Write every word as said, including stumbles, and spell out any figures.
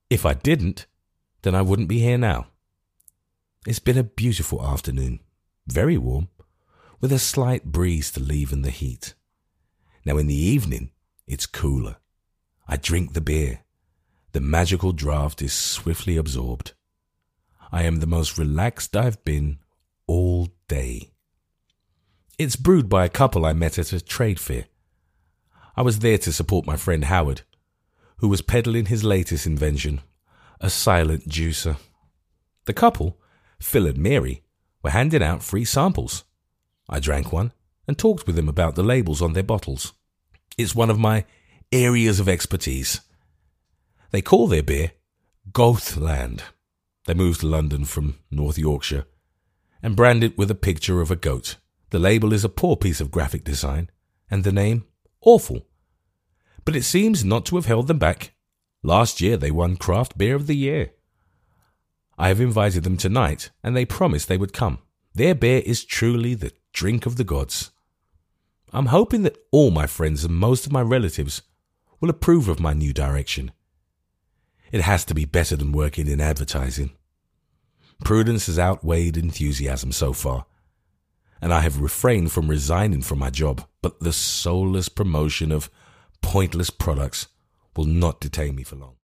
If I didn't, then I wouldn't be here now. It's been a beautiful afternoon, very warm, with a slight breeze to leaven the heat. Now in the evening, it's cooler. I drink the beer. The magical draught is swiftly absorbed. I am the most relaxed I've been all day. It's brewed by a couple I met at a trade fair. I was there to support my friend Howard, who was peddling his latest invention, a silent juicer. The couple, Phil and Mary, were handing out free samples. I drank one and talked with them about the labels on their bottles. It's one of my areas of expertise. They call their beer Goathland. They moved to London from North Yorkshire and brand it with a picture of a goat. The label is a poor piece of graphic design and the name awful. But it seems not to have held them back. Last year they won Craft Beer of the Year. I have invited them tonight and they promised they would come. Their beer is truly the drink of the gods. I'm hoping that all my friends and most of my relatives will approve of my new direction. It has to be better than working in advertising. Prudence has outweighed enthusiasm so far, and I have refrained from resigning from my job, but the soulless promotion of pointless products will not detain me for long.